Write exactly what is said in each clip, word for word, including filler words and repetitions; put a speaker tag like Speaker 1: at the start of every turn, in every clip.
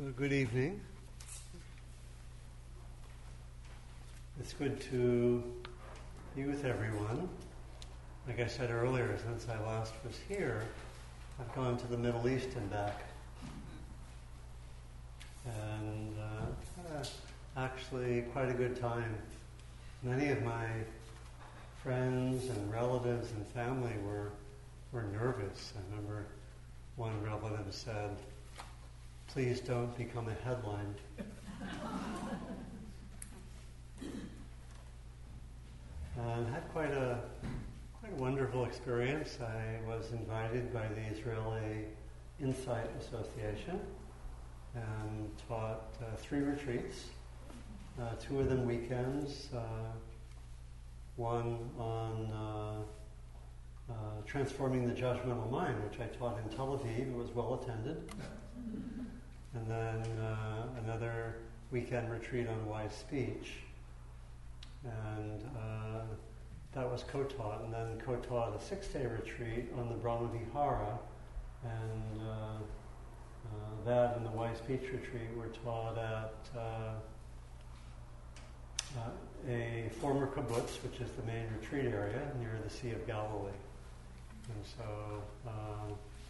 Speaker 1: Well, good evening. It's good to be with everyone. Like I said earlier, since I last was here, I've gone to the Middle East and back. And uh, uh, actually quite a good time. Many of my friends and relatives and family were were nervous. I remember one relative said, "Please don't become a headline." And had quite a quite a wonderful experience. I was invited by the Israeli Insight Association and taught uh, three retreats, uh, two of them weekends, uh, one on uh, uh, transforming the judgmental mind, which I taught in Tel Aviv. It was well attended. And then uh, another weekend retreat on wise speech. And uh, that was co-taught. And then co-taught a six-day retreat on the Brahma-vihara. And uh, uh, that and the wise speech retreat were taught at uh, uh, a former kibbutz, which is the main retreat area near the Sea of Galilee. And so uh,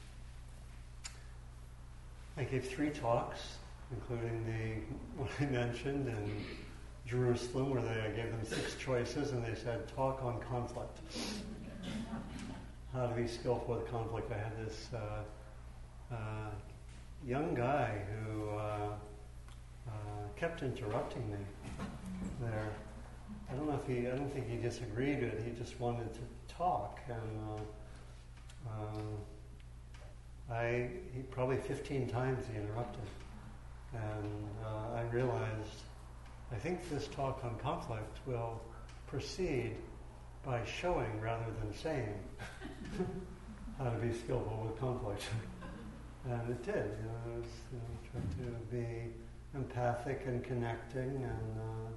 Speaker 1: I gave three talks, including the one I mentioned in Jerusalem, where they, I gave them six choices, and they said, talk on conflict. How to be skillful with conflict. I had this uh, uh, young guy who uh, uh, kept interrupting me there. I don't know if he, I don't think he disagreed with it, he just wanted to talk, and uh, uh, I, he probably fifteen times he interrupted. And uh, I realized, I think this talk on conflict will proceed by showing rather than saying how to be skillful with conflict. And it did. You know, it was, you know, tried to be empathic and connecting, and uh,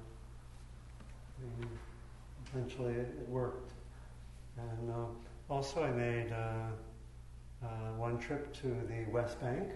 Speaker 1: eventually it, it worked. And uh, also I made uh, uh, one trip to the West Bank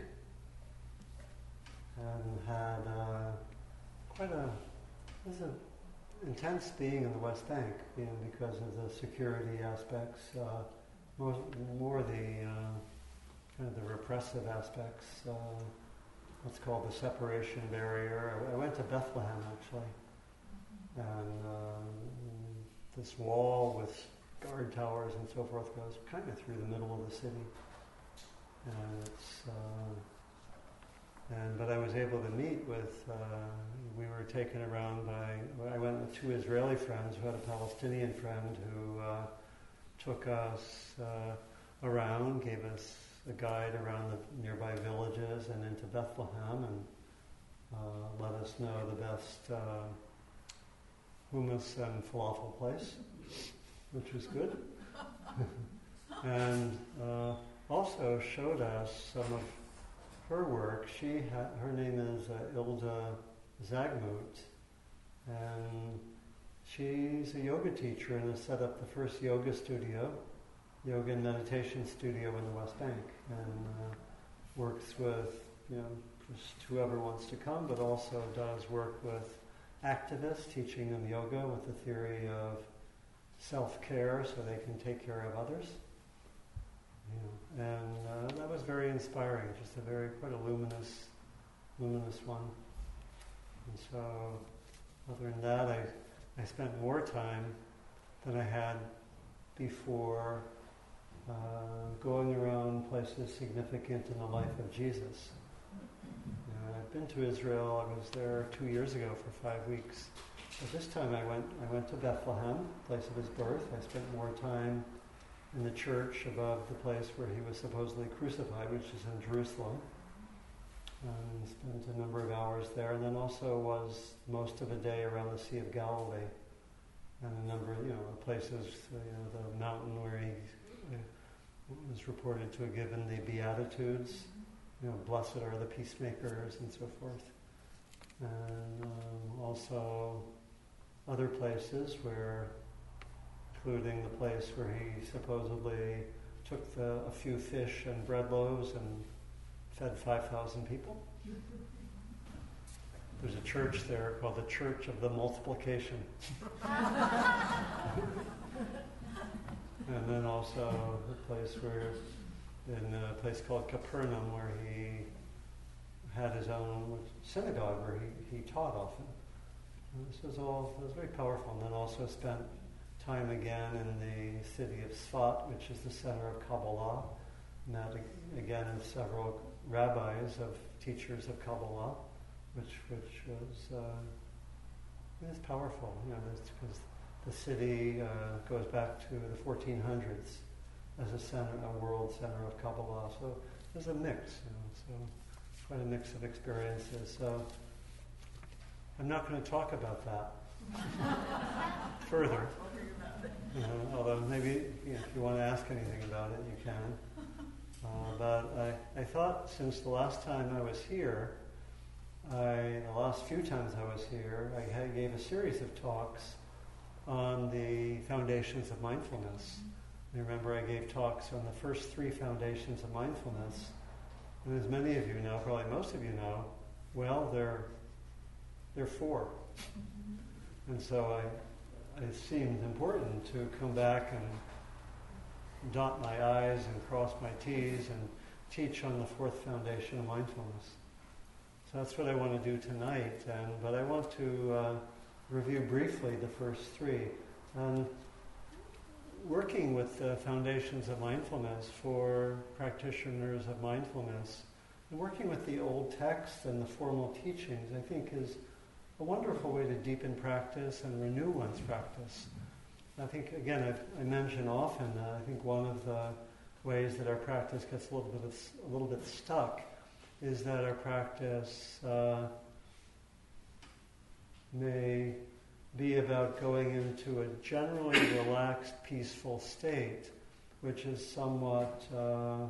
Speaker 1: and had uh, quite a, it was an intense being in the West Bank, you know, because of the security aspects, uh, more, more the uh, kind of the repressive aspects, uh, what's called the separation barrier. I, I went to Bethlehem actually, and uh, this wall with guard towers and so forth goes kind of through the middle of the city, and it's. Uh, And, but I was able to meet with, uh, we were taken around by, I went with two Israeli friends who had a Palestinian friend who uh, took us uh, around, gave us a guide around the nearby villages and into Bethlehem, and uh, let us know the best uh, hummus and falafel place, which was good. And uh, also showed us some of her work. She ha- her name is uh, Ilda Zagmut, and she's a yoga teacher and has set up the first yoga studio, yoga and meditation studio in the West Bank, and uh, works with, you know, just whoever wants to come, but also does work with activists, teaching them yoga with the theory of self-care so they can take care of others. Yeah. And uh, that was very inspiring, just a very, quite a luminous, luminous one. And so, other than that, I, I spent more time than I had before uh, going around places significant in the life of Jesus. You know, I've been to Israel. I was there two years ago for five weeks. But this time I went, I went to Bethlehem, place of his birth. I spent more time in the church above the place where he was supposedly crucified, which is in Jerusalem. And spent a number of hours there, and then also was most of a day around the Sea of Galilee, and a number of, you know, places, you know, the mountain where he was reported to have given the Beatitudes, you know, blessed are the peacemakers and so forth. And um, also other places where, including the place where he supposedly took the, a few fish and bread loaves and fed five thousand people. there's a church there called the Church of the Multiplication. And then also a place where, in a place called Capernaum, where he had his own synagogue where he, he taught often. And this was all, it was very powerful. And then also spent time again in the city of Sfat, which is the center of Kabbalah. Met again with several rabbis of teachers of Kabbalah, which which was uh, it was powerful, you know, because the city uh, goes back to the fourteen hundreds as a center, a world center of Kabbalah. So there's a mix, you know, so quite a mix of experiences. So I'm not going to talk about that further. You know, although maybe you know, if you want to ask anything about it, you can. Uh, but I, I thought since the last time I was here, I, the last few times I was here, I had, gave a series of talks on the foundations of mindfulness. And remember, I gave talks on the first three foundations of mindfulness. And as many of you know, probably most of you know, well, there, there are four. And so I, it seemed important to come back and dot my I's and cross my T's and teach on the fourth foundation of mindfulness. So that's what I want to do tonight. And but I want to uh, review briefly the first three. And working with the foundations of mindfulness for practitioners of mindfulness, and working with the old texts and the formal teachings, I think is a wonderful way to deepen practice and renew one's practice. I think, again, I've, I mention often that I think one of the ways that our practice gets a little bit, of, a little bit stuck is that our practice uh, may be about going into a generally relaxed, peaceful state, which is somewhat, uh,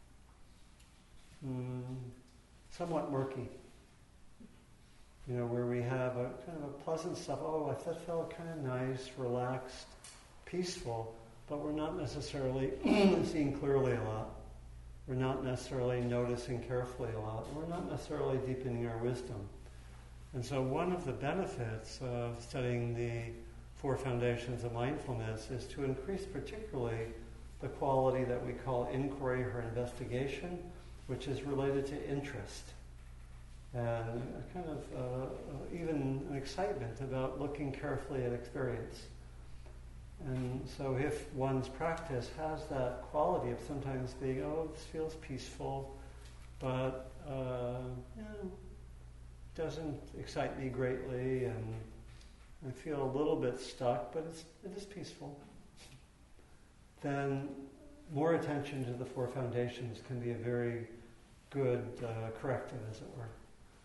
Speaker 1: mm, somewhat murky. You know, where we have a kind of a pleasant stuff. Oh, that felt kind of nice, relaxed, peaceful, but we're not necessarily seeing clearly a lot. We're not necessarily noticing carefully a lot. We're not necessarily deepening our wisdom. And so one of the benefits of studying the four foundations of mindfulness is to increase particularly the quality that we call inquiry or investigation, which is related to interest. And a kind of uh, even an excitement about looking carefully at experience. And so if one's practice has that quality of sometimes being, oh, this feels peaceful, but uh, you know, doesn't excite me greatly, and I feel a little bit stuck, but it's, it is peaceful, then more attention to the four foundations can be a very good uh, corrective, as it were.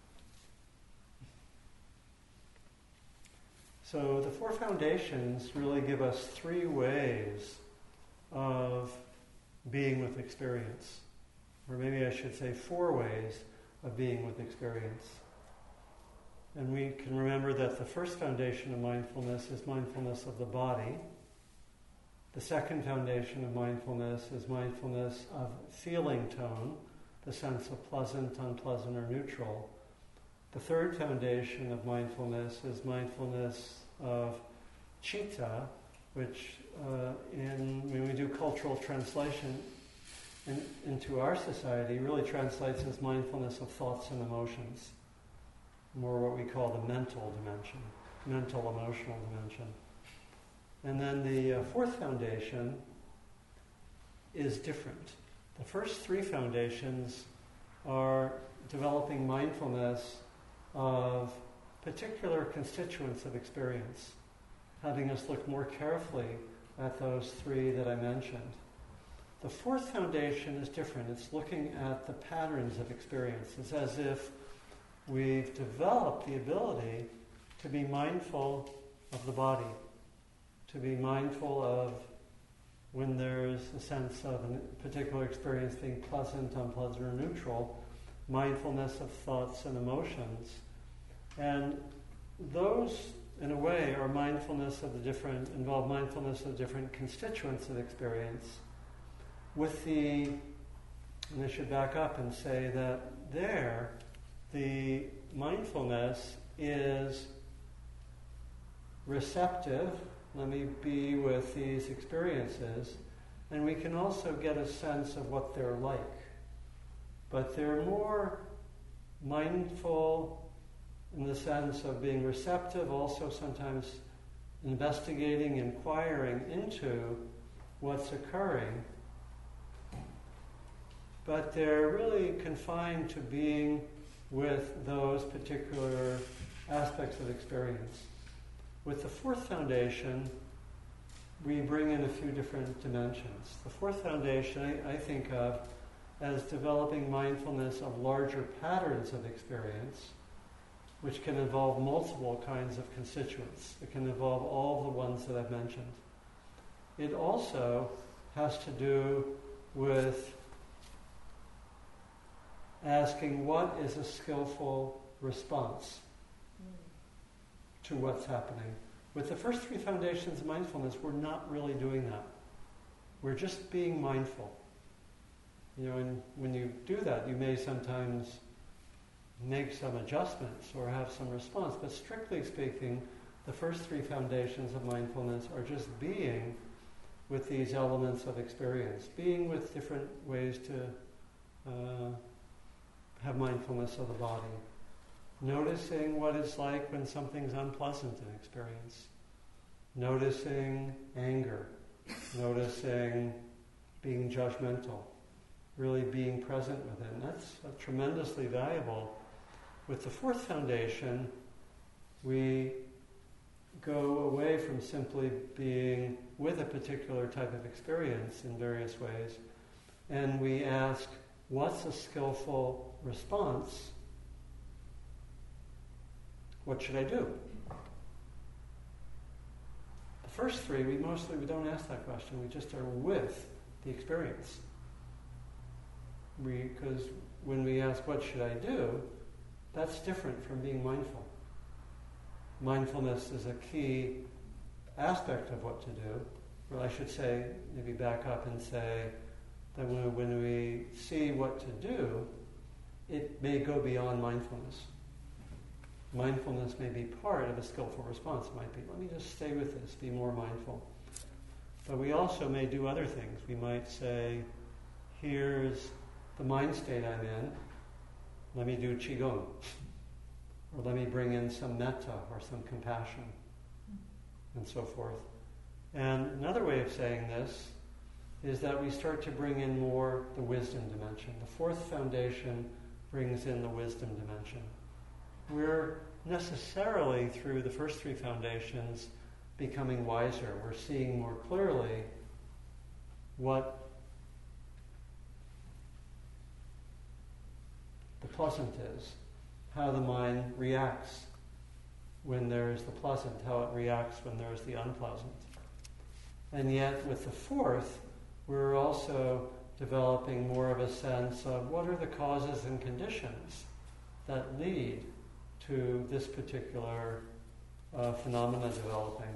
Speaker 1: So the four foundations really give us three ways of being with experience. Or maybe I should say four ways of being with experience. And we can remember that the first foundation of mindfulness is mindfulness of the body. The second foundation of mindfulness is mindfulness of feeling tone, the sense of pleasant, unpleasant, or neutral. The third foundation of mindfulness is mindfulness of citta, which uh, in when we do cultural translation in, into our society really translates as mindfulness of thoughts and emotions, more what we call the mental dimension, mental emotional dimension. And then the uh, fourth foundation is different. The first three foundations are developing mindfulness of particular constituents of experience, having us look more carefully at those three that I mentioned. The fourth foundation is different. It's looking at the patterns of experience. It's as if we've developed the ability to be mindful of the body, to be mindful of when there's a sense of a particular experience being pleasant, unpleasant, or neutral, mindfulness of thoughts and emotions. And those, in a way, are mindfulness of the different, involve mindfulness of different constituents of experience. With the, and I should back up and say that there, the mindfulness is receptive. Let me be with these experiences. And we can also get a sense of what they're like. But they're more mindful in the sense of being receptive, also sometimes investigating, inquiring into what's occurring. But they're really confined to being with those particular aspects of experience. With the fourth foundation, we bring in a few different dimensions. The fourth foundation I, I think of as developing mindfulness of larger patterns of experience, which can involve multiple kinds of constituents. It can involve all the ones that I've mentioned. It also has to do with asking what is a skillful response to what's happening. With the first three foundations of mindfulness, we're not really doing that. We're just being mindful. You know, and when you do that, you may sometimes make some adjustments or have some response, but strictly speaking, the first three foundations of mindfulness are just being with these elements of experience, being with different ways to uh, have mindfulness of the body. Noticing what it's like when something's unpleasant in experience. Noticing anger. Noticing being judgmental. Really being present with it. And that's uh, tremendously valuable. With the fourth foundation, we go away from simply being with a particular type of experience in various ways, and we ask, what's a skillful response? What should I do? The first three, we mostly we don't ask that question. We just are with the experience. Because when we ask, what should I do? That's different from being mindful. Mindfulness is a key aspect of what to do. Or I should say, maybe back up and say that when, when we see what to do, it may go beyond mindfulness. Mindfulness may be part of a skillful response. It might be, let me just stay with this, be more mindful. But we also may do other things. We might say, here's the mind state I'm in. Let me do Qigong. Or let me bring in some metta or some compassion, and so forth. And another way of saying this is that we start to bring in more the wisdom dimension. The fourth foundation brings in the wisdom dimension. We're necessarily, through the first three foundations, becoming wiser. We're seeing more clearly what the pleasant is, how the mind reacts when there's the pleasant, how it reacts when there's the unpleasant. And yet, with the fourth, we're also developing more of a sense of what are the causes and conditions that lead to this particular uh, phenomena developing.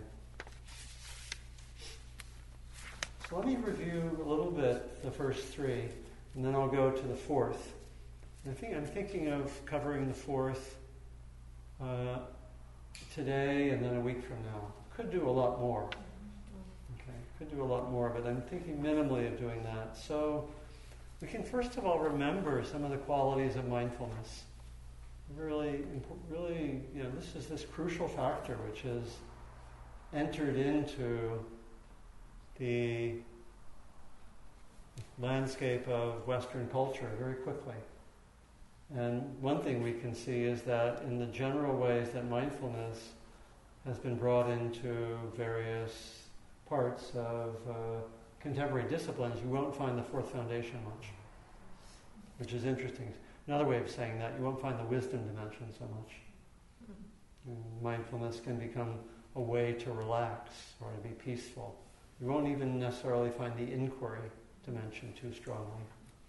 Speaker 1: So let me review a little bit the first three, and then I'll go to the fourth. I think I'm thinking of covering the fourth uh, today and then a week from now. Could do a lot more. Okay, could do a lot more, but I'm thinking minimally of doing that. So we can first of all remember some of the qualities of mindfulness. Really, really, you know, this is this crucial factor which has entered into the landscape of Western culture very quickly. And one thing we can see is that in the general ways that mindfulness has been brought into various parts of uh, contemporary disciplines, you won't find the fourth foundation much, which is interesting. Another way of saying that, you won't find the wisdom dimension so much. Mm-hmm. Mindfulness can become a way to relax or to be peaceful. You won't even necessarily find the inquiry dimension too strongly.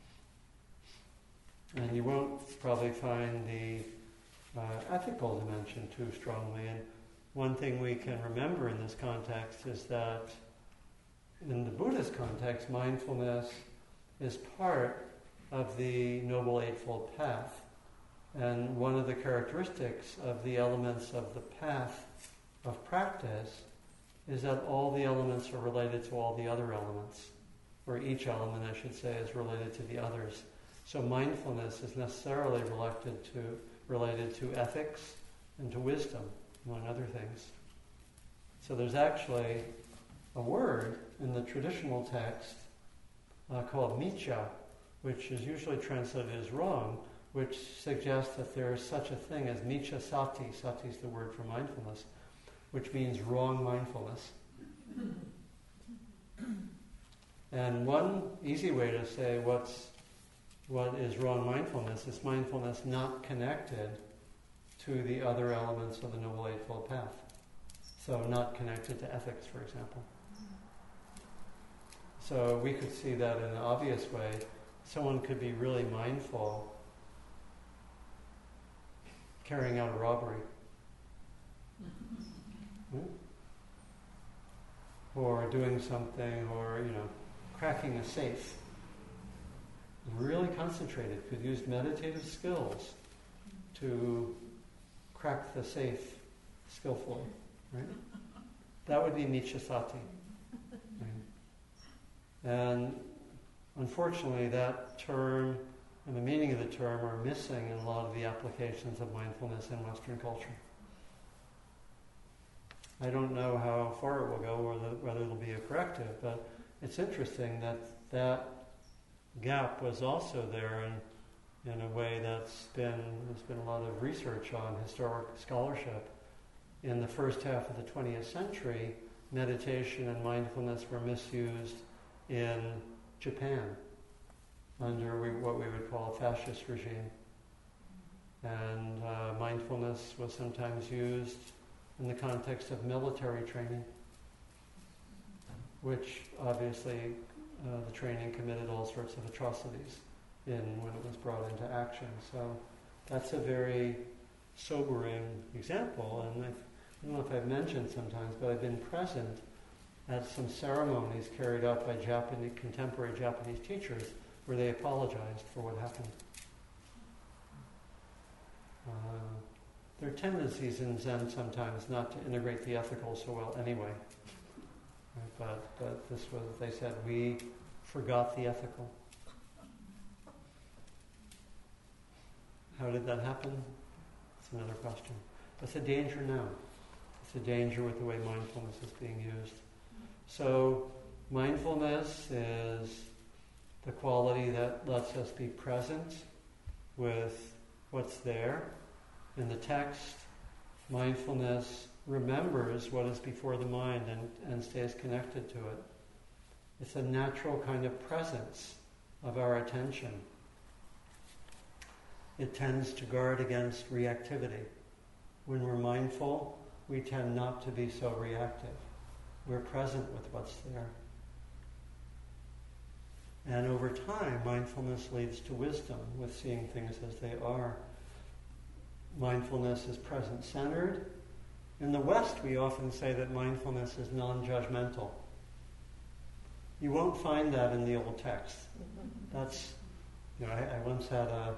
Speaker 1: And you won't probably find the uh, ethical dimension too strongly. And one thing we can remember in this context is that in the Buddhist context, mindfulness is part of the Noble Eightfold Path. And one of the characteristics of the elements of the path of practice is that all the elements are related to all the other elements, or each element, I should say, is related to the others. So mindfulness is necessarily related to, related to ethics and to wisdom, among other things. So there's actually a word in the traditional text uh, called miccha, which is usually translated as wrong, which suggests that there is such a thing as miccha sati. Sati is the word for mindfulness, which means wrong mindfulness. And one easy way to say what's what is wrong mindfulness is mindfulness not connected to the other elements of the Noble Eightfold Path. So not connected to ethics, for example. So we could see that in an obvious way. Someone could be really mindful carrying out a robbery. Hmm? Or doing something, or, you know, cracking a safe. Really concentrated, could use meditative skills to crack the safe skillfully, right? That would be miccha sati. Right? And unfortunately, that term and the meaning of the term are missing in a lot of the applications of mindfulness in Western culture. I don't know how far it will go, or the, whether it'll be a corrective, but it's interesting that that gap was also there in, in a way that's been, there's been a lot of research on historic scholarship. In the first half of the twentieth century, meditation and mindfulness were misused in Japan under we, what we would call a fascist regime. And uh, mindfulness was sometimes used in the context of military training, which obviously uh, the training committed all sorts of atrocities in when it was brought into action. So that's a very sobering example, and I've, I don't know if I've mentioned sometimes, but I've been present at some ceremonies carried out by Japanese, contemporary Japanese teachers where they apologized for what happened. Uh, there are tendencies in Zen sometimes not to integrate the ethical so well anyway. Right? But, but this was, they said, we forgot the ethical. How did that happen? That's another question. That's a danger now. It's a danger with the way mindfulness is being used. So mindfulness is the quality that lets us be present with what's there. In the text, mindfulness remembers what is before the mind and, and stays connected to it. It's a natural kind of presence of our attention. It tends to guard against reactivity. When we're mindful, we tend not to be so reactive. We're present with what's there. And over time, mindfulness leads to wisdom, with seeing things as they are. Mindfulness is present-centered. In the West, we often say that mindfulness is non-judgmental. You won't find that in the old text. That's, you know, I, I once had a,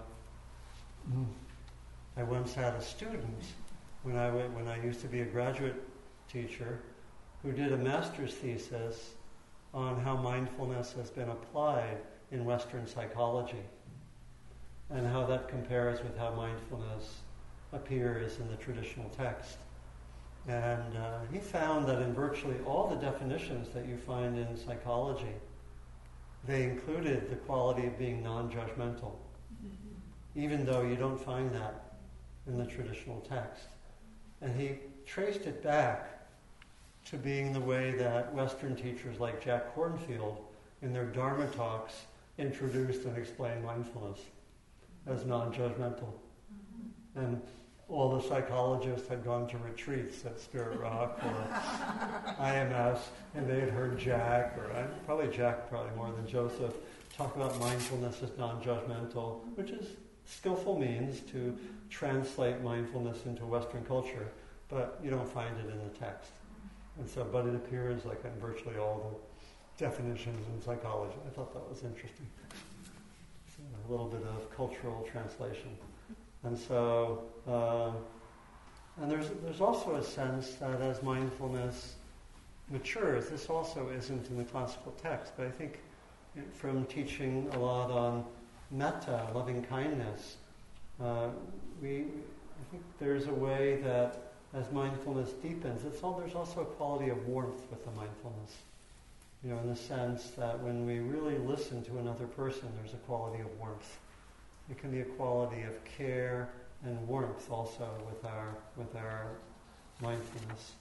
Speaker 1: I once had a student when I went, when I used to be a graduate teacher, who did a master's thesis on how mindfulness has been applied in Western psychology, and how that compares with how mindfulness appears in the traditional text. And uh, he found that in virtually all the definitions that you find in psychology, they included the quality of being non-judgmental, even though you don't find that in the traditional text. And he traced it back to being the way that Western teachers like Jack Kornfield, in their Dharma talks, introduced and explained mindfulness as non-judgmental. And all the psychologists had gone to retreats at Spirit Rock or I M S, and they had heard Jack, or uh, probably Jack probably more than Joseph, talk about mindfulness as non-judgmental, which is skillful means to translate mindfulness into Western culture, but you don't find it in the text. And so, but it appears like in virtually all the definitions in psychology. I thought that was interesting. So a little bit of cultural translation. And so, uh, and there's there's also a sense that as mindfulness matures, this also isn't in the classical text, but I think from teaching a lot on metta, loving kindness, uh, we I think there's a way that as mindfulness deepens, it's all, there's also a quality of warmth with the mindfulness. You know, in the sense that when we really listen to another person, there's a quality of warmth. It can be a quality of care and warmth also with our with our mindfulness.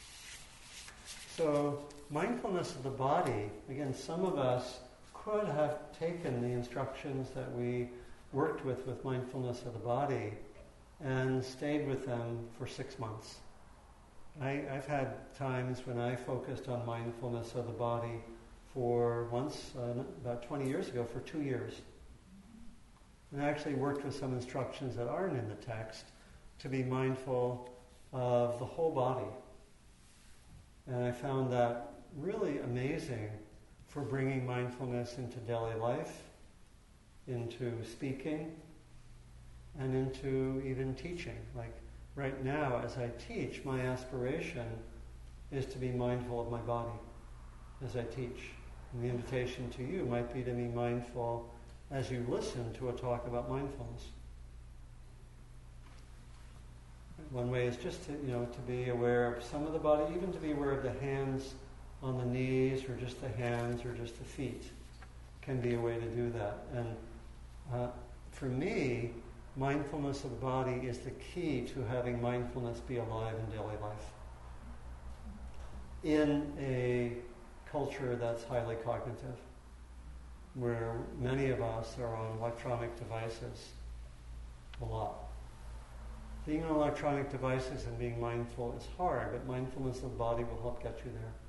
Speaker 1: So mindfulness of the body, again, some of us could have taken the instructions that we worked with with mindfulness of the body and stayed with them for six months. I, I've had times when I focused on mindfulness of the body for once, uh, about twenty years ago, for two years. And I actually worked with some instructions that aren't in the text to be mindful of the whole body. And I found that really amazing for bringing mindfulness into daily life, into speaking, and into even teaching. Like right now, as I teach, my aspiration is to be mindful of my body as I teach. And the invitation to you might be to be mindful as you listen to a talk about mindfulness. One way is just to, you know, to be aware of some of the body, even to be aware of the hands on the knees, or just the hands, or just the feet, can be a way to do that. And uh, for me, mindfulness of the body is the key to having mindfulness be alive in daily life. In a culture that's highly cognitive, where many of us are on electronic devices a lot. Being on electronic devices and being mindful is hard, but mindfulness of the body will help get you there.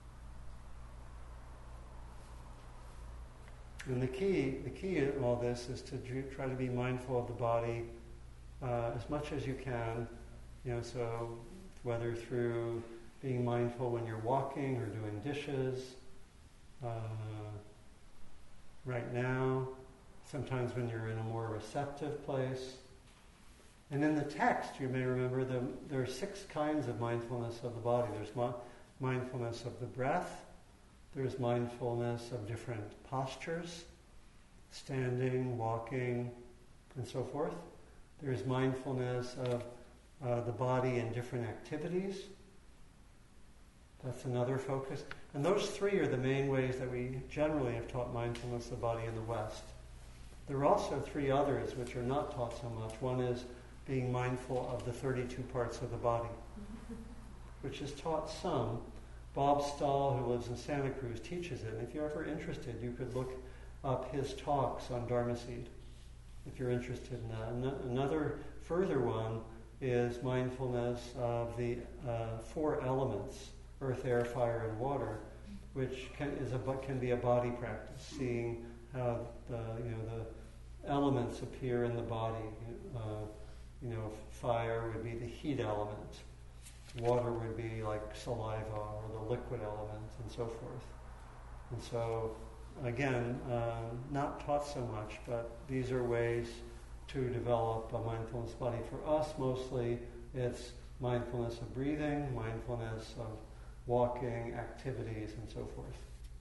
Speaker 1: And the key, the key in all this is to try to be mindful of the body uh, as much as you can. You know, so whether through being mindful when you're walking or doing dishes, uh, right now, sometimes when you're in a more receptive place. And in the text, you may remember the, there are six kinds of mindfulness of the body. There's mi- mindfulness of the breath. There's mindfulness of different postures, standing, walking, and so forth. There's mindfulness of uh, the body in different activities. That's another focus. And those three are the main ways that we generally have taught mindfulness of the body in the West. There are also three others which are not taught so much. One is being mindful of the thirty-two parts of the body, which is taught some. Bob Stahl, who lives in Santa Cruz, teaches it. And if you're ever interested, you could look up his talks on Dharma Seed, if you're interested in that. Another further one is mindfulness of the uh, four elements, earth, air, fire, and water, which can, is a, can be a body practice, seeing how the, you know, the elements appear in the body. Uh, you know, fire would be the heat element. Water would be like saliva or the liquid element, and so forth. And so, again, um, not taught so much, but these are ways to develop a mindfulness body. For us, mostly, it's mindfulness of breathing, mindfulness of walking, activities, and so forth.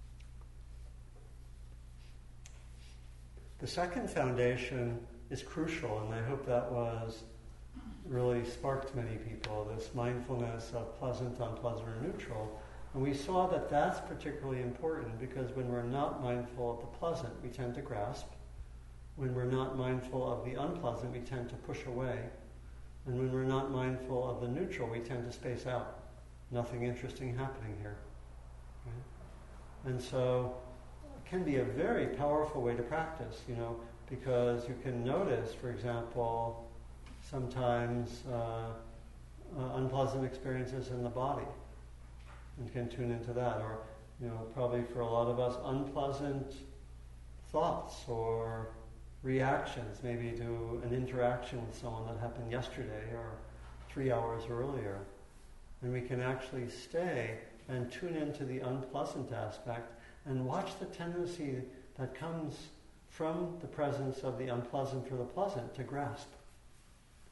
Speaker 1: The second foundation is crucial, and I hope that was really sparked many people, this mindfulness of pleasant, unpleasant, or neutral. And we saw that that's particularly important because when we're not mindful of the pleasant, we tend to grasp. When we're not mindful of the unpleasant, we tend to push away. And when we're not mindful of the neutral, we tend to space out. Nothing interesting happening here. Okay? And so it can be a very powerful way to practice, you know, because you can notice, for example, sometimes uh, uh, unpleasant experiences in the body, and can tune into that. Or, you know, probably for a lot of us, unpleasant thoughts or reactions, maybe to an interaction with someone that happened yesterday or three hours earlier. And we can actually stay and tune into the unpleasant aspect and watch the tendency that comes from the presence of the unpleasant or the pleasant to grasp.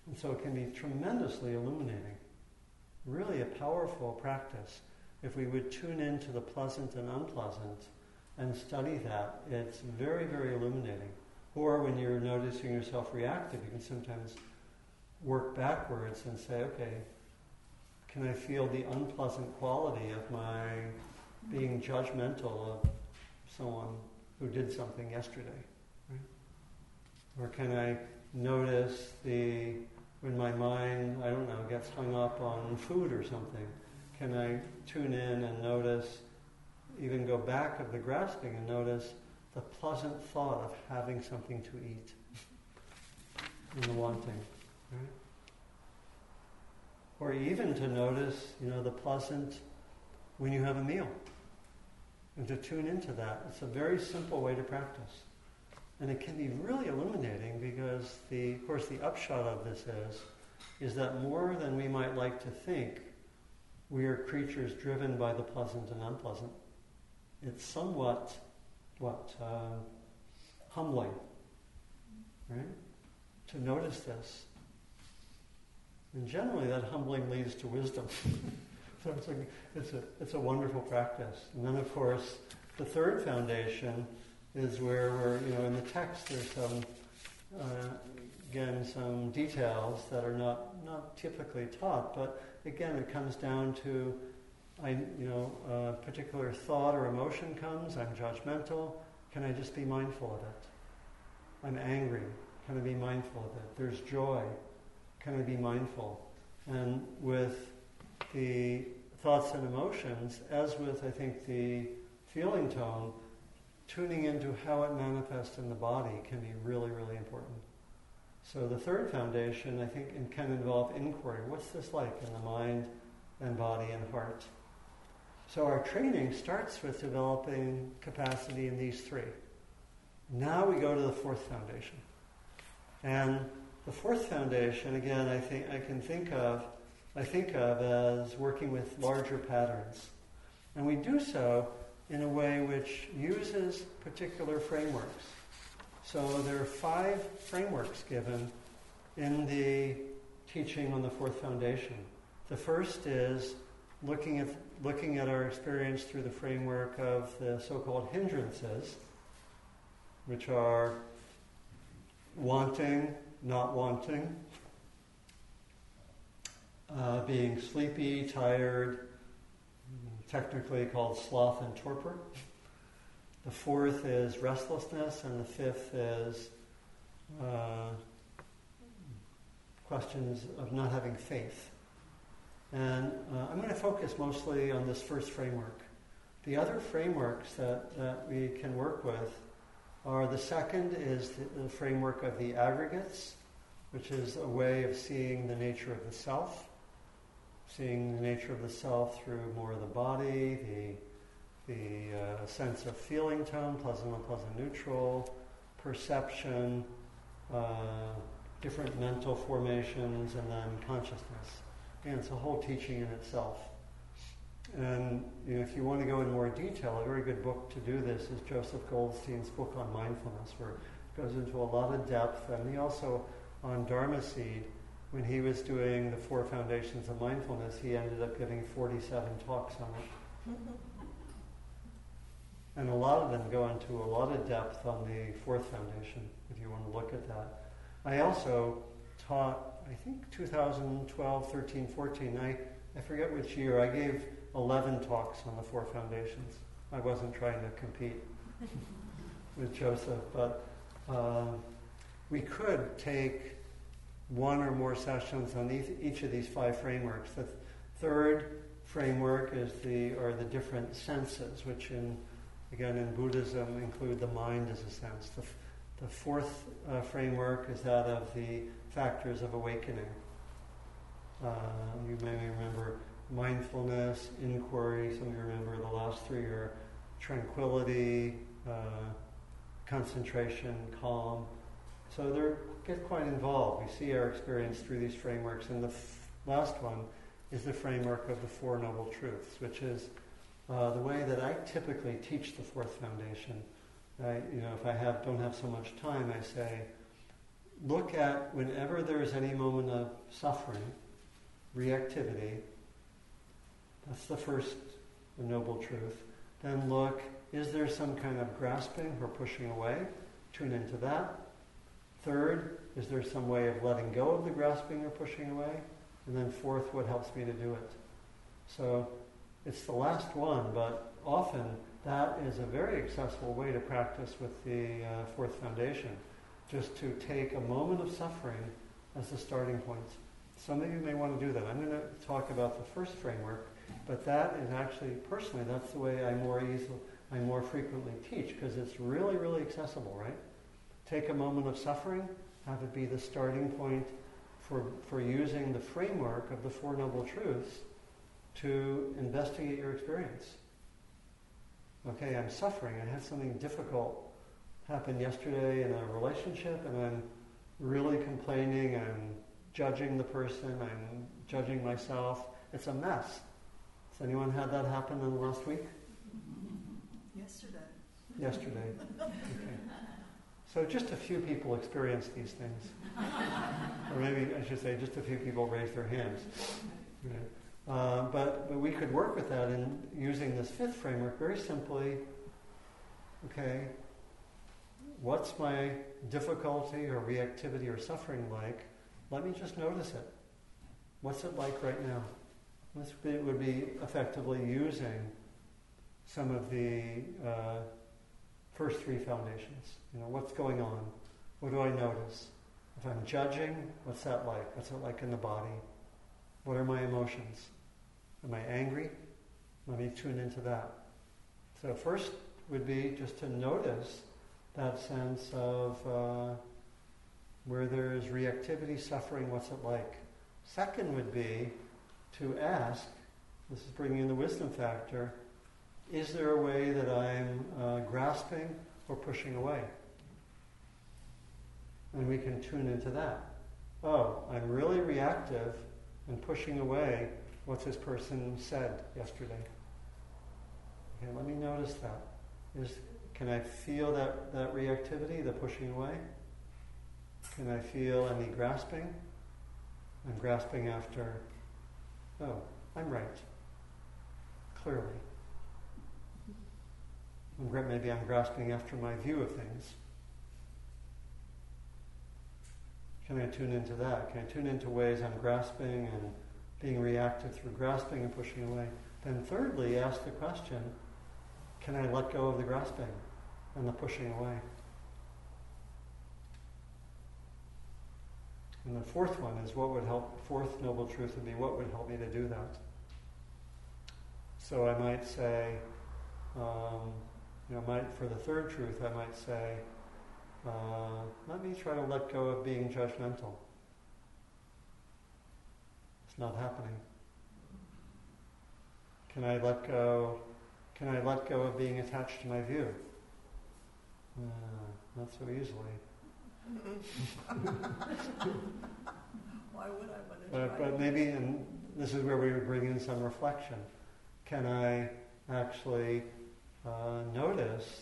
Speaker 1: And so it can be tremendously illuminating. Really a powerful practice. If we would tune into the pleasant and unpleasant and study that, it's very, very illuminating. Or when you're noticing yourself reactive, you can sometimes work backwards and say, okay, can I feel the unpleasant quality of my being judgmental of someone who did something yesterday? Right? Or can I notice the, when my mind, I don't know, gets hung up on food or something, can I tune in and notice, even go back of the grasping and notice the pleasant thought of having something to eat and the wanting, right? Or even to notice, you know, the pleasant when you have a meal and to tune into that. It's a very simple way to practice. And it can be really illuminating because, the, of course, the upshot of this is, is that more than we might like to think, we are creatures driven by the pleasant and unpleasant. It's somewhat, what, uh, humbling, right? To notice this. And generally that humbling leads to wisdom. So it's a, it's, a, it's a wonderful practice. And then, of course, the third foundation is where we're, you know, in the text there's some, uh, again, some details that are not, not typically taught, but again, it comes down to, I, you know, a particular thought or emotion comes, I'm judgmental, can I just be mindful of it? I'm angry, can I be mindful of it? There's joy, can I be mindful? And with the thoughts and emotions, as with, I think, the feeling tone, tuning into how it manifests in the body can be really, really important. So the third foundation, I think, it can involve inquiry. What's this like in the mind and body and heart? So our training starts with developing capacity in these three. Now we go to the fourth foundation. And the fourth foundation, again, I think I can think of, I think of as working with larger patterns. And we do so in a way which uses particular frameworks. So there are five frameworks given in the teaching on the fourth foundation. The first is looking at looking at our experience through the framework of the so-called hindrances, which are wanting, not wanting, uh, being sleepy, tired, technically called sloth and torpor. The fourth is restlessness, and the fifth is uh, questions of not having faith. And uh, I'm going to focus mostly on this first framework. The other frameworks that, that we can work with are, the second is the, the framework of the aggregates, which is a way of seeing the nature of the self, seeing the nature of the self through more of the body, the, the uh, sense of feeling tone, pleasant, unpleasant, neutral, perception, uh, different mental formations, and then consciousness. And it's a whole teaching in itself. And you know, if you want to go in more detail, a very good book to do this is Joseph Goldstein's book on mindfulness, where it goes into a lot of depth. And he also, on Dharma Seed, when he was doing the four foundations of mindfulness, he ended up giving forty-seven talks on it. And a lot of them go into a lot of depth on the fourth foundation, if you want to look at that. I also taught, I think two thousand twelve, thirteen, fourteen, I, I forget which year, I gave eleven talks on the four foundations. I wasn't trying to compete with Joseph, but uh, we could take one or more sessions on these, each of these five frameworks. The third framework is the, or the different senses, which in, again, in Buddhism include the mind as a sense. The, the fourth uh, framework is that of the factors of awakening. Uh, you may remember mindfulness, inquiry. Some of you remember the last three are tranquility, uh, concentration, calm. So they get quite involved. We see our experience through these frameworks. And the f- last one is the framework of the Four Noble Truths, which is uh, the way that I typically teach the fourth foundation. I, you know, if I have don't have so much time, I say, look at whenever there's any moment of suffering, reactivity, that's the first noble truth. Then look, is there some kind of grasping or pushing away? Tune into that. Third, is there some way of letting go of the grasping or pushing away? And then fourth, what helps me to do it? So it's the last one, but often that is a very accessible way to practice with the uh, fourth foundation. Just to take a moment of suffering as the starting point. Some of you may want to do that. I'm going to talk about the first framework, but that is actually, personally, that's the way I more easily, I more frequently teach, because it's really, really accessible, right? Take a moment of suffering, have it be the starting point for, for using the framework of the Four Noble Truths to investigate your experience. Okay, I'm suffering. I had something difficult happen yesterday in a relationship, and I'm really complaining, I'm judging the person, I'm judging myself. It's a mess. Has anyone had that happen in the last week?
Speaker 2: Yesterday.
Speaker 1: Yesterday. Okay. So just a few people experience these things. Or maybe I should say just a few people raise their hands. Okay. Uh, but, but we could work with that in using this fifth framework very simply. Okay, what's my difficulty or reactivity or suffering like? Let me just notice it. What's it like right now? This would be effectively using some of the uh, first three foundations. You know, what's going on? What do I notice? If I'm judging, what's that like? What's it like in the body? What are my emotions? Am I angry? Let me tune into that. So first would be just to notice that sense of uh, where there is reactivity, suffering, what's it like? Second would be to ask, this is bringing in the wisdom factor, is there a way that I'm uh, grasping or pushing away? And we can tune into that. Oh, I'm really reactive and pushing away what this person said yesterday. Okay, let me notice that. Is, can I feel that, that reactivity, the pushing away? Can I feel any grasping? I'm grasping after, oh, I'm right. Clearly. Maybe I'm grasping after my view of things. Can I tune into that? Can I tune into ways I'm grasping and being reactive through grasping and pushing away? Then thirdly, ask the question, can I let go of the grasping and the pushing away? And the fourth one is what would help, fourth noble truth would be what would help me to do that. So I might say, um, you know, might, for the third truth, I might say, uh, let me try to let go of being judgmental. It's not happening. Can I let go, can I let go of being attached to my view? Uh, not so easily.
Speaker 2: Why would I want to
Speaker 1: But,
Speaker 2: try?
Speaker 1: but maybe, and this is where we would bring in some reflection. Can I actually uh, notice,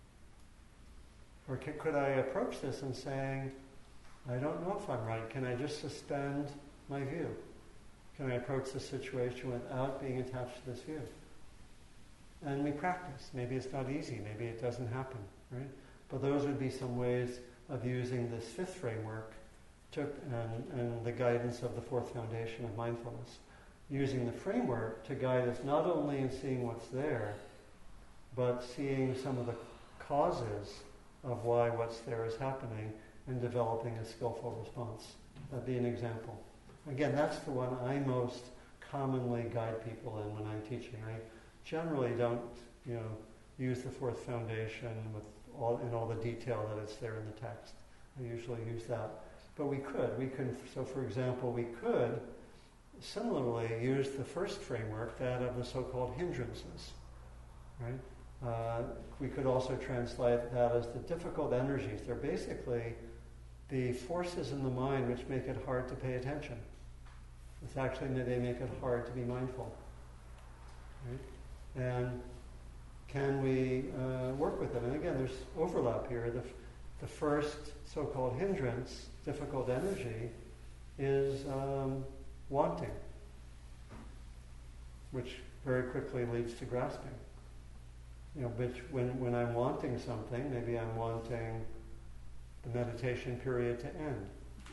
Speaker 1: or can, could I approach this and saying, I don't know if I'm right. Can I just suspend my view? Can I approach the situation without being attached to this view? And we practice. Maybe it's not easy. Maybe it doesn't happen, right? But those would be some ways of using this fifth framework to, and, and the guidance of the fourth foundation of mindfulness. Using the framework to guide us not only in seeing what's there, but seeing some of the causes of why what's there is happening and developing a skillful response. That'd be an example. Again, that's the one I most commonly guide people in when I'm teaching. I generally don't, you know, use the fourth foundation with all in all the detail that it's there in the text. I usually use that. But we could. We could. So, for example, we could similarly use the first framework, that of the so-called hindrances. Right? Uh, we could also translate that as the difficult energies. They're basically the forces in the mind which make it hard to pay attention. It's actually they make it hard to be mindful. Right? And can we uh, work with them? And again, there's overlap here. The, the first so-called hindrance, difficult energy, is um, wanting, which very quickly leads to grasping. You know, which when, when I'm wanting something, maybe I'm wanting the meditation period to end.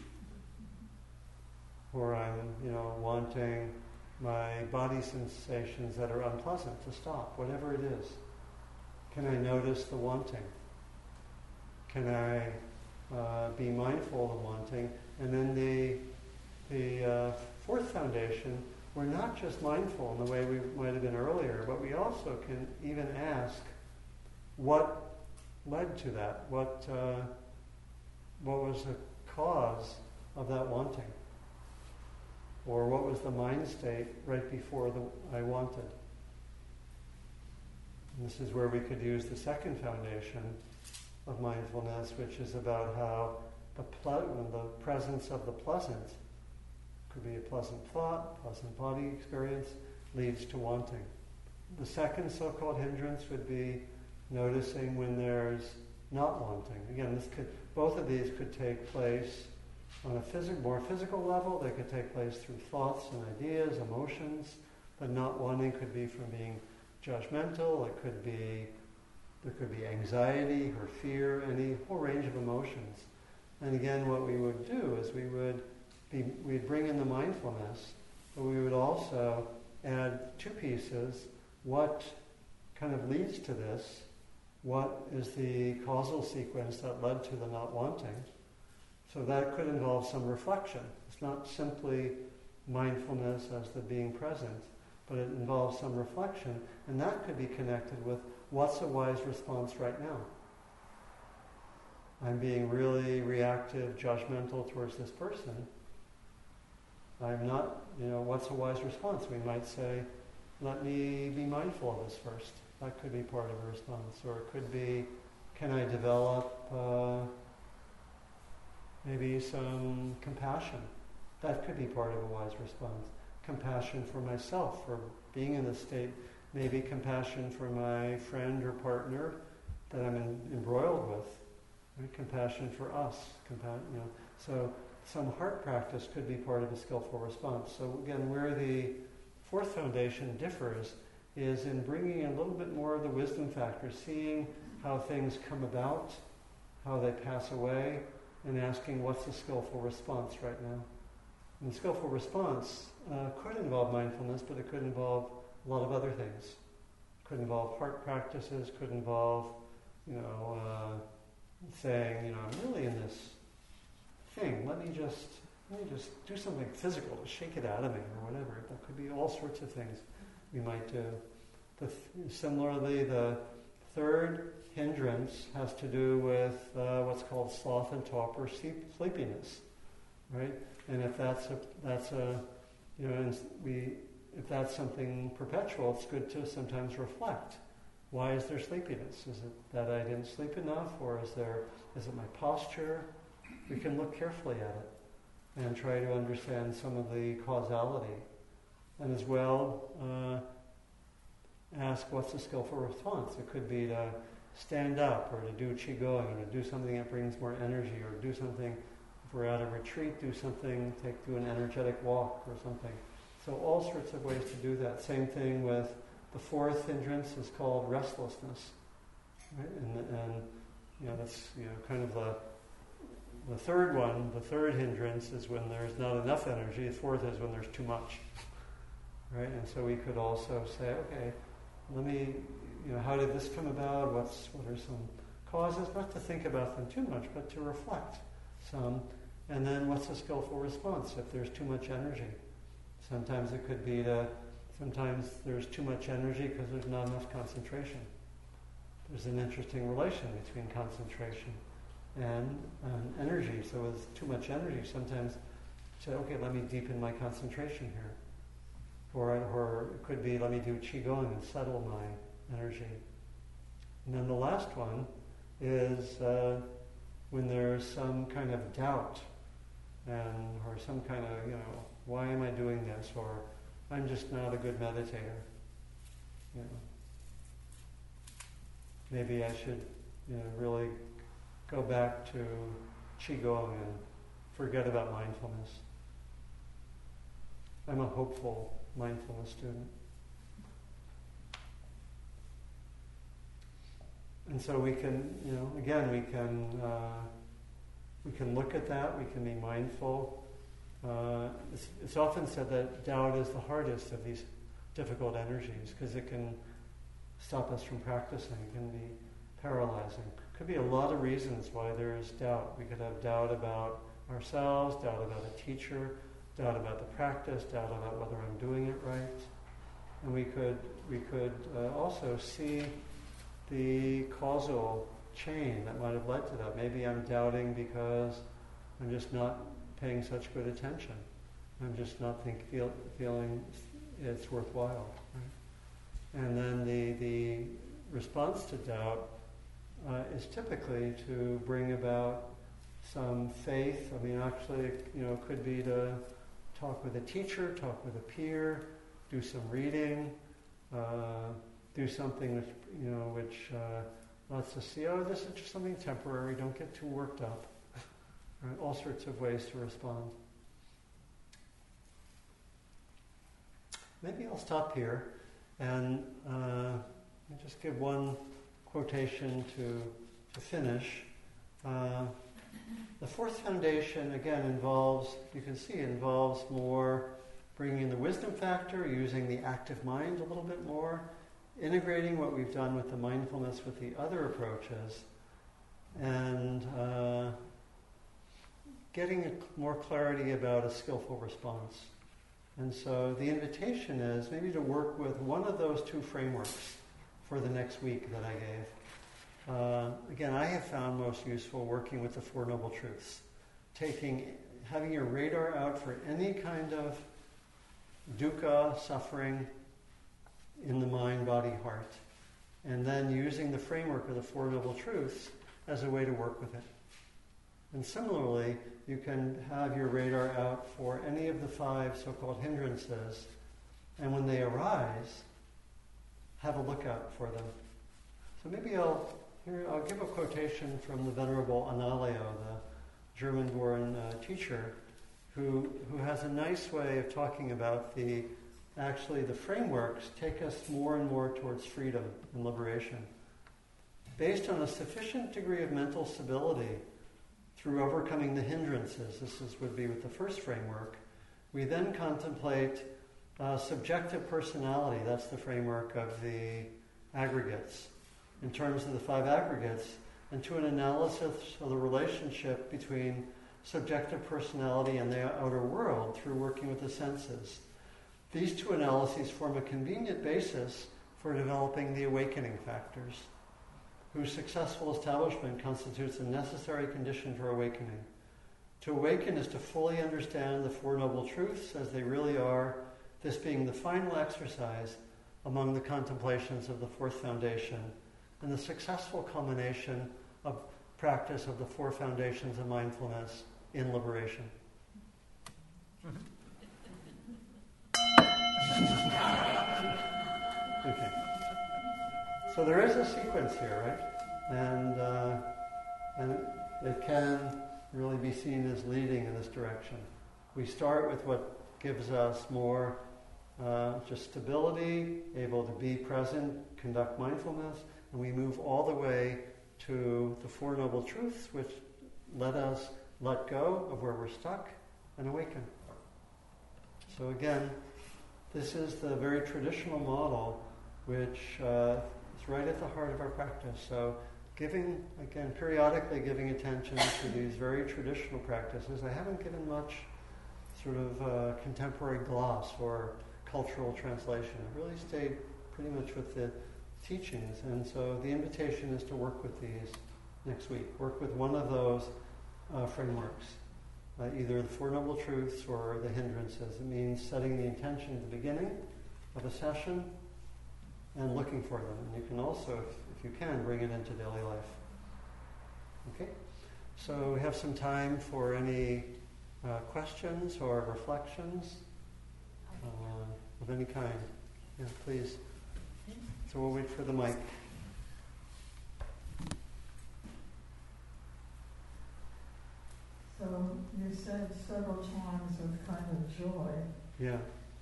Speaker 1: Or I'm, you know, wanting my body sensations that are unpleasant to stop, whatever it is. Can I notice the wanting? Can I uh, be mindful of the wanting? And then the, the uh, fourth foundation, we're not just mindful in the way we might have been earlier, but we also can even ask what led to that, what uh, what was the cause of that wanting, or what was the mind state right before the I wanted. And this is where we could use the second foundation of mindfulness, which is about how the, ple- the presence of the pleasant, could be a pleasant thought, pleasant body experience, leads to wanting. The second so-called hindrance would be noticing when there's not wanting. Again, this could, both of these could take place on a phys- more physical level. They could take place through thoughts and ideas, emotions. But not wanting could be from being judgmental. It could be, there could be anxiety or fear, any whole range of emotions. And again, what we would do is we would be, we'd bring in the mindfulness, but we would also add two pieces. What kind of leads to this? What is the causal sequence that led to the not wanting? So that could involve some reflection. It's not simply mindfulness as the being present, but it involves some reflection, and that could be connected with what's a wise response right now. I'm being really reactive, judgmental towards this person. I'm not, you know, what's a wise response? We might say, let me be mindful of this first. That could be part of a response. Or it could be, can I develop uh, maybe some compassion? That could be part of a wise response. Compassion for myself, for being in this state. Maybe compassion for my friend or partner that I'm in, embroiled with. Right? Compassion for us. Compa- you know. So some heart practice could be part of a skillful response. So again, where the fourth foundation differs is in bringing in a little bit more of the wisdom factor, seeing how things come about, how they pass away, and asking what's the skillful response right now. And the skillful response uh, could involve mindfulness, but it could involve a lot of other things. It could involve heart practices, could involve, you know, uh, saying, you know, I'm really in this thing. Let me just, let me just do something physical to shake it out of me, or whatever. That could be all sorts of things we might do. The th- similarly, the third hindrance has to do with uh, what's called sloth and torpor, sleep, sleepiness, right? And if that's a that's a you know, and we if that's something perpetual, it's good to sometimes reflect. Why is there sleepiness? Is it that I didn't sleep enough, or is there is it my posture? We can look carefully at it and try to understand some of the causality. And as well, uh, ask what's the skillful response. It could be to stand up, or to do qigong, or to do something that brings more energy, or do something, if we're at a retreat, do something, take do an energetic walk or something. So all sorts of ways to do that. Same thing with the fourth hindrance is called restlessness. Right? And, and you know, that's you know kind of the the third one, the third hindrance is when there's not enough energy. The fourth is when there's too much. Right? And so we could also say, okay, let me, you know, how did this come about? What's what are some causes? Not to think about them too much, but to reflect some. And then what's a skillful response if there's too much energy? Sometimes it could be to, sometimes there's too much energy because there's not enough concentration. There's an interesting relation between concentration and um, energy. So with too much energy, sometimes say, okay, let me deepen my concentration here. Or, or it could be, let me do qigong and settle my energy. And then the last one is uh, when there's some kind of doubt, and or some kind of, you know, why am I doing this? Or I'm just not a good meditator. You know, maybe I should, you know, really go back to Qigong and forget about mindfulness. I'm a hopeful mindfulness student. And so we can, you know, again, we can uh, we can look at that. We can be mindful. Uh, it's, it's often said that doubt is the hardest of these difficult energies because it can stop us from practicing. It can be paralyzing. Could be a lot of reasons why there is doubt. We could have doubt about ourselves, doubt about a teacher, doubt about the practice, doubt about whether I'm doing it right. And we could we could uh, also see the causal chain that might have led to that. Maybe I'm doubting because I'm just not paying such good attention. I'm just not think, feel, feeling it's worthwhile. Right? And then the the response to doubt uh, is typically to bring about some faith. I mean, actually, you know, it could be to talk with a teacher, talk with a peer, do some reading, uh, do something which, you know, which uh, lets us see, oh, this is just something temporary, don't get too worked up. Right? All sorts of ways to respond. Maybe I'll stop here and uh, just give one quotation to, to finish. Uh, the fourth foundation, again, involves, you can see, involves more bringing in the wisdom factor, using the active mind a little bit more, integrating what we've done with the mindfulness with the other approaches, and uh, getting a, more clarity about a skillful response. And so the invitation is maybe to work with one of those two frameworks for the next week that I gave. Uh, again, I have found most useful working with the Four Noble Truths. Taking, having your radar out for any kind of dukkha, suffering in the mind, body, heart. And then using the framework of the Four Noble Truths as a way to work with it. And similarly, you can have your radar out for any of the five so-called hindrances, and when they arise, have a lookout for them. So maybe I'll here I'll give a quotation from the Venerable Analayo, the German-born uh, teacher, who who has a nice way of talking about the actually the frameworks take us more and more towards freedom and liberation. Based on a sufficient degree of mental stability through overcoming the hindrances, this is, would be with the first framework, we then contemplate uh, subjective personality, that's the framework of the aggregates, in terms of the five aggregates, and to an analysis of the relationship between subjective personality and the outer world through working with the senses. These two analyses form a convenient basis for developing the awakening factors, whose successful establishment constitutes a necessary condition for awakening. To awaken is to fully understand the Four Noble Truths as they really are, this being the final exercise among the contemplations of the fourth foundation, and the successful culmination of practice of the four foundations of mindfulness in liberation. Okay. So there is a sequence here, right? And uh, and it can really be seen as leading in this direction. We start with what gives us more uh, just stability, able to be present, conduct mindfulness, and we move all the way to the Four Noble Truths, which let us let go of where we're stuck and awaken. So again, this is the very traditional model which uh, is right at the heart of our practice. So giving, again, periodically giving attention to these very traditional practices. I haven't given much sort of uh, contemporary gloss or cultural translation. I've really stayed pretty much with the teachings. And so the invitation is to work with these next week. Work with one of those uh, frameworks, uh, either the Four Noble Truths or the hindrances. It means setting the intention at the beginning of a session and looking for them. And you can also, if, if you can, bring it into daily life. Okay? So we have some time for any uh, questions or reflections uh, of any kind. Yeah, please. So we'll wait for the mic.
Speaker 3: you said several times with kind of joy.
Speaker 1: Yeah.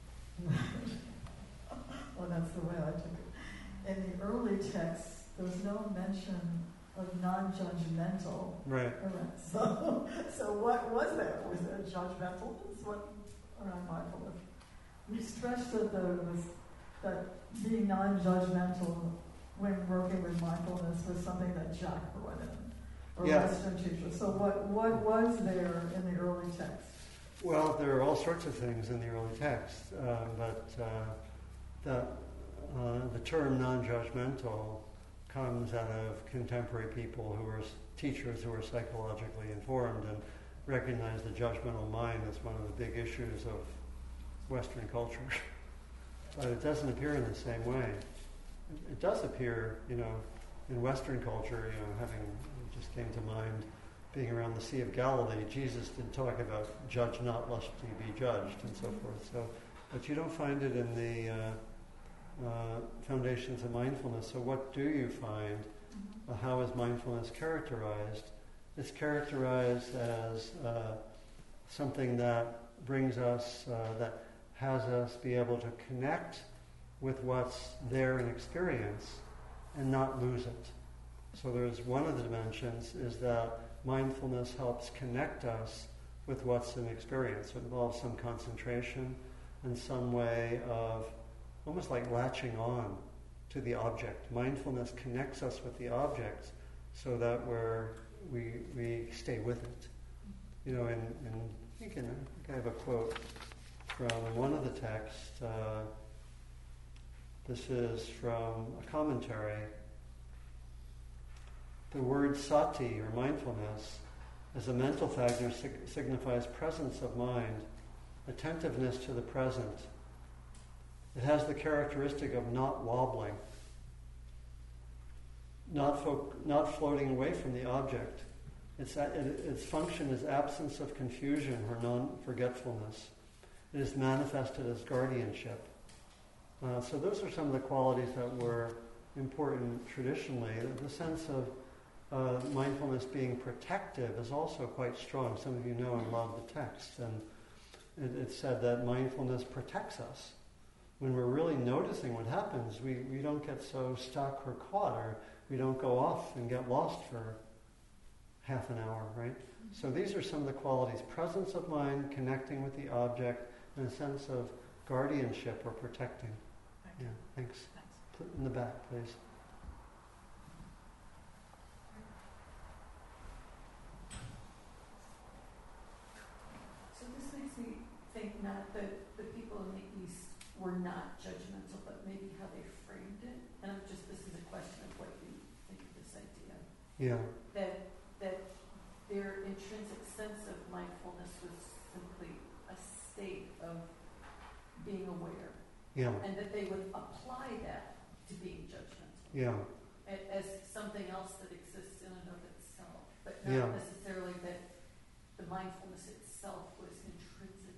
Speaker 3: Well, that's the way I took it. In the early texts, there's no mention of non-judgmental.
Speaker 1: Right.
Speaker 3: So, so what was there? Was there judgmentalness? What around mindfulness? We stressed that there was that being non-judgmental when working with mindfulness was something that Jack brought in, or
Speaker 1: Yeah.
Speaker 3: Western teachers. So what, what was there in the early text?
Speaker 1: Well, there are all sorts of things in the early text, uh, but uh, the, uh, the term non-judgmental comes out of contemporary people who are teachers who are psychologically informed and recognize the judgmental mind as one of the big issues of Western culture. But it doesn't appear in the same way. It does appear, you know, in Western culture, you know, having, it just came to mind, being around the Sea of Galilee, Jesus did talk about judge not lest ye be judged and so forth. So, but you don't find it in the uh, uh, foundations of mindfulness. So what do you find? Uh, how is mindfulness characterized? It's characterized as uh, something that brings us, uh, that has us be able to connect with what's there in experience and not lose it. So there's one of the dimensions is that mindfulness helps connect us with what's in experience. It involves some concentration and some way of almost like latching on to the object. Mindfulness connects us with the object so that we're, we we stay with it. You know, and, and I, think in, I think I have a quote from one of the texts. Uh, this is from a commentary. The word sati, or mindfulness, as a mental factor sig- signifies presence of mind, attentiveness to the present. It has the characteristic of not wobbling, not, fo- not floating away from the object. Its, a- it, its function is absence of confusion or non-forgetfulness. It is manifested as guardianship. Uh, so those are some of the qualities that were important traditionally. The sense of Uh, mindfulness being protective is also quite strong. Some of you know and love the text, and it, it's said that mindfulness protects us. When we're really noticing what happens, we, we don't get so stuck or caught, or we don't go off and get lost for half an hour, right? Mm-hmm. So these are some of the qualities: presence of mind, connecting with the object, and a sense of guardianship or protecting.
Speaker 2: Thank
Speaker 1: yeah, thanks.
Speaker 2: Thanks.
Speaker 1: Put in the back, please.
Speaker 2: Think not that the people in the East were not judgmental, but maybe how they framed it. And I'm just, this is a question of what you think of this idea.
Speaker 1: Yeah.
Speaker 2: That that their intrinsic sense of mindfulness was simply a state of being aware.
Speaker 1: Yeah.
Speaker 2: And that they would apply that to being judgmental.
Speaker 1: Yeah.
Speaker 2: As something else that exists in and of itself. But not
Speaker 1: yeah.
Speaker 2: necessarily that the mindfulness itself was intrinsically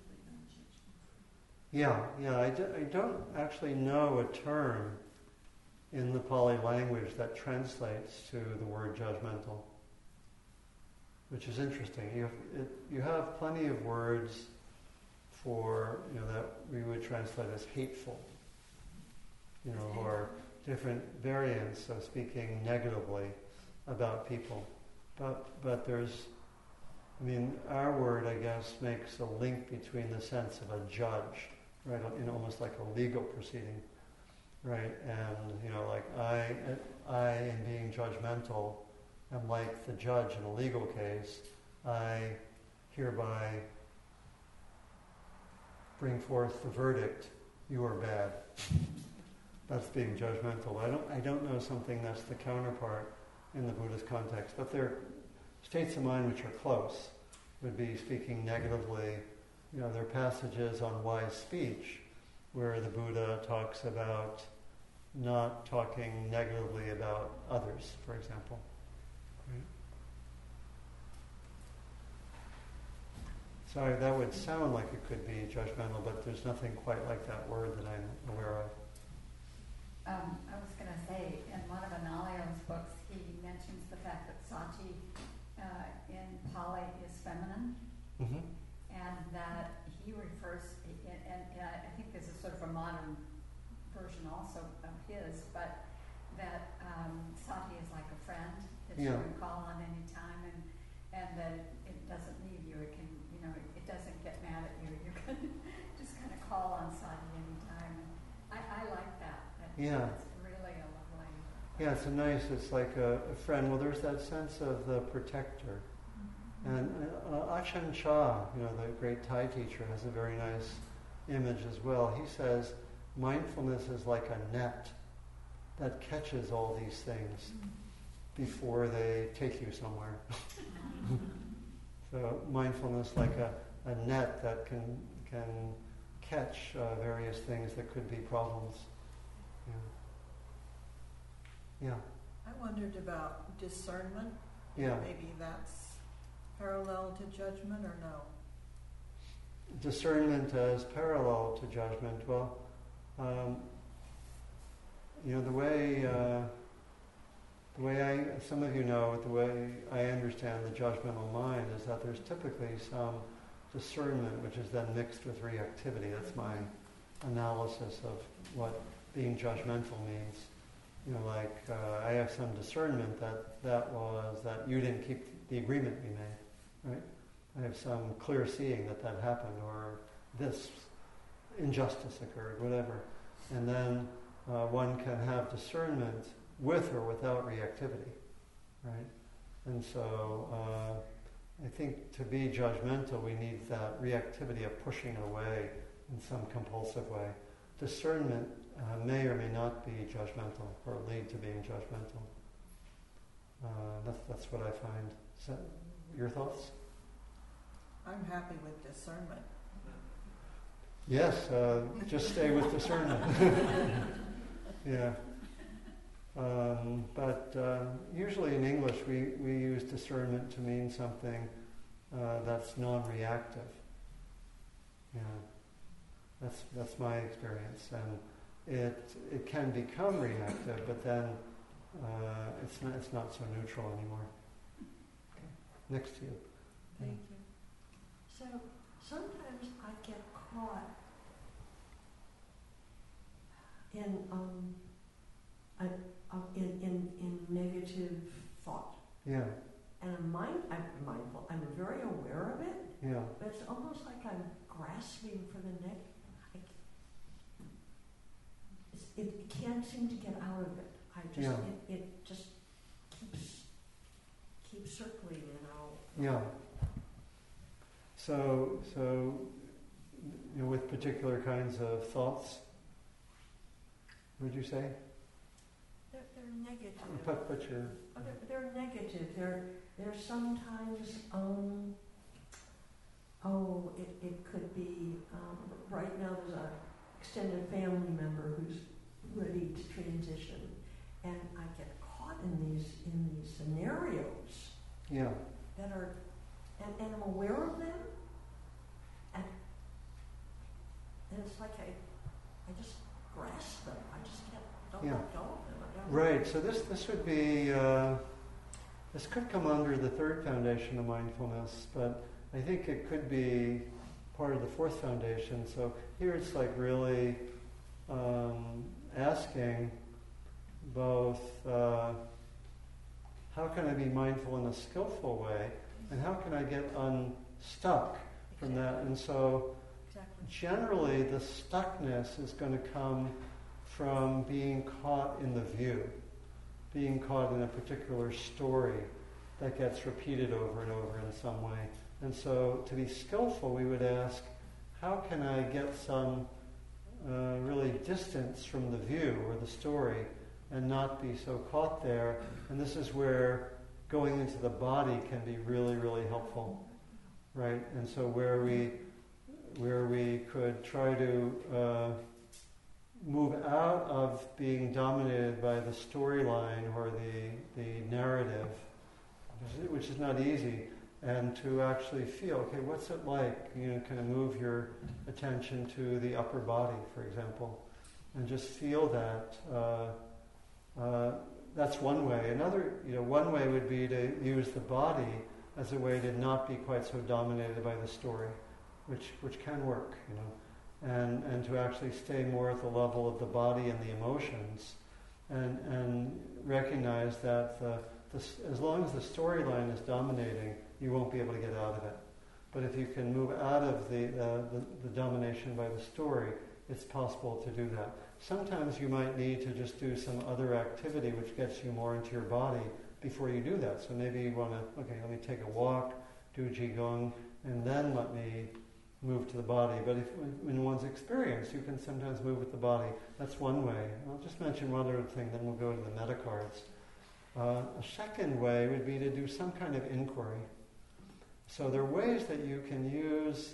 Speaker 1: Yeah, yeah. I, do, I don't actually know a term in the Pali language that translates to the word judgmental, which is interesting. You have, it, you have plenty of words for, you know, that we would translate as hateful, you know, or different variants of speaking negatively about people. But but there's, I mean, our word, I guess, makes a link between the sense of a judge, right, in almost like a legal proceeding, right, and, you know, like I, I in being judgmental, am like the judge in a legal case. I hereby bring forth the verdict, you are bad. That's being judgmental. I don't, I don't know something that's the counterpart in the Buddhist context, but there are states of mind which are close. Would be speaking negatively. You know, there are passages on wise speech where the Buddha talks about not talking negatively about others, for example. Right? Sorry, that would sound like it could be judgmental, but there's nothing quite like that word that I'm aware of.
Speaker 4: Um, I was going to say, in one of Analayo's books, he mentions the fact that sati uh, in Pali is feminine,
Speaker 1: Mm-hmm.
Speaker 4: and that he refers, and, and, and I think this is sort of a modern version also of his, but that um, Sati is like a friend that
Speaker 1: Yeah.
Speaker 4: you can call on any time, and and that it, it doesn't leave you. It can, you know, it, it doesn't get mad at you. You can just kind of call on Sati anytime. And I, I like that. That
Speaker 1: Yeah.
Speaker 4: It's really a lovely.
Speaker 1: Yeah, it's a nice, it's like a, a friend. Well, there's that sense of the protector. And uh, Ajahn Chah, you know, the great Thai teacher, has a very nice image as well. He says, mindfulness is like a net that catches all these things before they take you somewhere. So mindfulness like a, a net that can can catch uh, various things that could be problems. Yeah. Yeah.
Speaker 5: I wondered about discernment.
Speaker 1: Yeah.
Speaker 5: Maybe that's parallel to judgment or no?
Speaker 1: Discernment as parallel to judgment. Well, um, you know, the way uh, the way I, some of you know, the way I understand the judgmental mind is that there's typically some discernment which is then mixed with reactivity. That's my analysis of what being judgmental means. You know, like uh, I have some discernment that that was that you didn't keep the agreement we made, right? I have some clear seeing that that happened, or this injustice occurred, whatever. And then uh, one can have discernment with or without reactivity, right? And so uh, I think to be judgmental, we need that reactivity of pushing away in some compulsive way. Discernment uh, may or may not be judgmental, or lead to being judgmental. Uh, that's, that's what I find. Is that your thoughts?
Speaker 5: I'm happy with discernment.
Speaker 1: Yes, uh, just stay with discernment. Yeah. Um, but uh, usually in English we, we use discernment to mean something uh, that's non-reactive. Yeah. That's that's my experience. And it it can become reactive, but then uh, it's not it's not so neutral anymore. Okay. Next to you.
Speaker 6: Thank you. So sometimes I get caught in um, a, uh, in, in in negative thought,
Speaker 1: Yeah.
Speaker 6: and I'm mind I'm mindful. I'm very aware of it,
Speaker 1: Yeah.
Speaker 6: but it's almost like I'm grasping for the neck. I, it's, it, it can't seem to get out of it. I just
Speaker 1: Yeah.
Speaker 6: it, it just keeps keeps circling, you know.
Speaker 1: Yeah. So, so you know, with particular kinds of thoughts, what would you say?
Speaker 6: They're, they're negative.
Speaker 1: Put, put your...
Speaker 6: Oh, they're, they're negative. They're they're sometimes um. Oh, it, it could be um, right now. There's a extended family member who's ready to transition, and I get caught in these in these scenarios
Speaker 1: Yeah.
Speaker 6: that are, and, and I'm aware of them, and and it's like I I just grasp them. I just can't don't
Speaker 1: Yeah.
Speaker 6: let go of them. I don't
Speaker 1: Right. So this this would be uh, this could come under the third foundation of mindfulness, but I think it could be part of the fourth foundation. So here it's like really um, asking both uh, how can I be mindful in a skillful way, and how can I get unstuck from that? And so
Speaker 6: exactly.
Speaker 1: generally the stuckness is going to come from being caught in the view, being caught in a particular story that gets repeated over and over in some way. And so to be skillful, we would ask, how can I get some uh, really distance from the view or the story and not be so caught there? And this is where going into the body can be really, really helpful, right? And so where we where we could try to uh, move out of being dominated by the storyline or the the narrative, which is not easy, and to actually feel, okay, what's it like? You know, kind of move your attention to the upper body, for example, and just feel that. Uh, uh, that's one way. Another, you know, one way would be to use the body as a way to not be quite so dominated by the story, which which can work, you know, and and to actually stay more at the level of the body and the emotions, and and recognize that the, the as long as the storyline is dominating, you won't be able to get out of it. But if you can move out of the, uh, the the domination by the story, it's possible to do that. Sometimes you might need to just do some other activity which gets you more into your body before you do that. So maybe you want to, okay, let me take a walk, do Qigong, and then let me move to the body. But if in one's experience, you can sometimes move with the body. That's one way. I'll just mention one other thing, then we'll go to the meta cards. Uh, a second way would be to do some kind of inquiry. So there are ways that you can use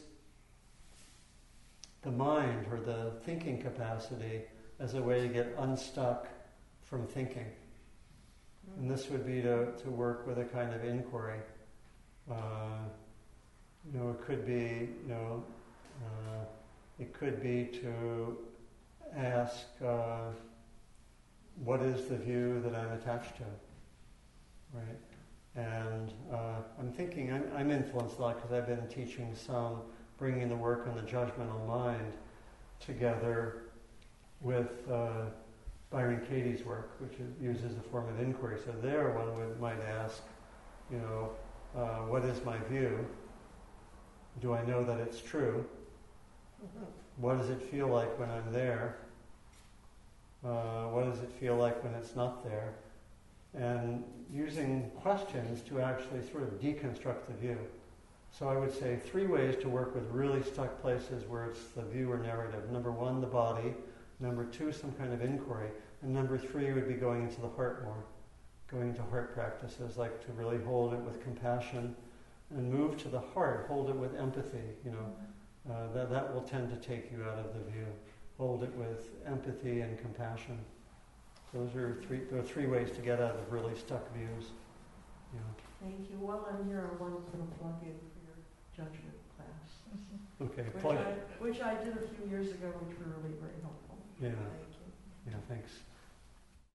Speaker 1: the mind or the thinking capacity as a way to get unstuck from thinking. And this would be to, to work with a kind of inquiry. Uh, you know, it could be, you know, uh, it could be to ask, uh, what is the view that I'm attached to, right? And uh, I'm thinking, I'm, I'm influenced a lot because I've been teaching some, bringing the work on the judgmental mind together with uh, Byron Katie's work, which is, uses a form of inquiry. So there one would, might ask, you know, uh, what is my view? Do I know that it's true? What does it feel like when I'm there? Uh, what does it feel like when it's not there? And using questions to actually sort of deconstruct the view. So I would say three ways to work with really stuck places where it's the view or narrative. Number one, the body. Number two, some kind of inquiry. And number three would be going into the heart more. Going into heart practices, like to really hold it with compassion and move to the heart. Hold it with empathy, you know. Uh, that, that will tend to take you out of the view. Hold it with empathy and compassion. Those are three, there are three ways to get out of really stuck views. You know.
Speaker 6: Thank you. While I'm here, I want to put a plug in for your judgment class,
Speaker 1: Okay,
Speaker 6: which
Speaker 1: plug
Speaker 6: I,
Speaker 1: it.
Speaker 6: which I did a few years ago, which were really very helpful.
Speaker 1: Yeah,
Speaker 6: Thank you.
Speaker 1: yeah, thanks.